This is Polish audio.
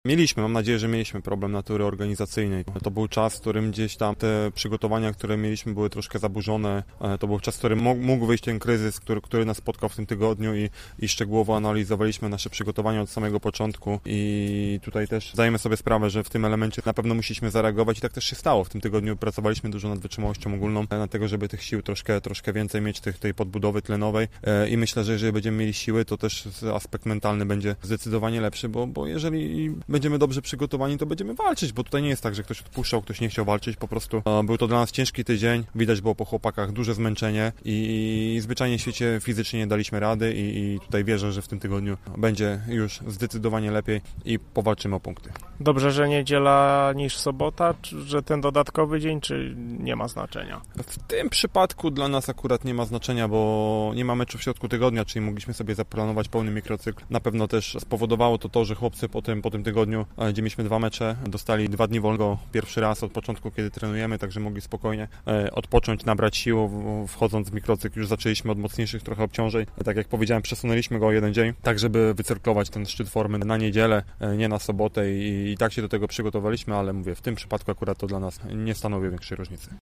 Mam nadzieję, że mieliśmy problem natury organizacyjnej. To był czas, w którym gdzieś tam te przygotowania, które mieliśmy, były troszkę zaburzone. To był czas, w którym mógł wyjść ten kryzys, który nas spotkał w tym tygodniu i szczegółowo analizowaliśmy nasze przygotowania od samego początku i tutaj też zdajemy sobie sprawę, że w tym elemencie na pewno musieliśmy zareagować i tak też się stało. W tym tygodniu pracowaliśmy dużo nad wytrzymałością ogólną, dlatego żeby tych sił troszkę więcej mieć, tej podbudowy tlenowej i myślę, że jeżeli będziemy mieli siły, to też aspekt mentalny będzie zdecydowanie lepszy, bo jeżeli będziemy dobrze przygotowani, to będziemy walczyć, bo tutaj nie jest tak, że ktoś odpuszczał, ktoś nie chciał walczyć, po prostu był to dla nas ciężki tydzień, widać było po chłopakach duże zmęczenie i zwyczajnie w świecie fizycznie nie daliśmy rady i tutaj wierzę, że w tym tygodniu będzie już zdecydowanie lepiej i powalczymy o punkty. Dobrze, że niedziela niż sobota, że ten dodatkowy dzień, czy nie ma znaczenia? W tym przypadku dla nas akurat nie ma znaczenia, bo nie ma meczu w środku tygodnia, czyli mogliśmy sobie zaplanować pełny mikrocykl. Na pewno też spowodowało to, że chłopcy po tym tygodniu, gdzie mieliśmy 2 mecze, dostali 2 dni wolnego pierwszy raz od początku, kiedy trenujemy, także mogli spokojnie odpocząć, nabrać sił. Wchodząc w mikrocykl już zaczęliśmy od mocniejszych trochę obciążeń. Tak jak powiedziałem, przesunęliśmy go o 1 dzień, tak żeby wycyrklować ten szczyt formy na niedzielę, nie na sobotę i tak się do tego przygotowaliśmy, ale mówię, w tym przypadku akurat to dla nas nie stanowi większej różnicy.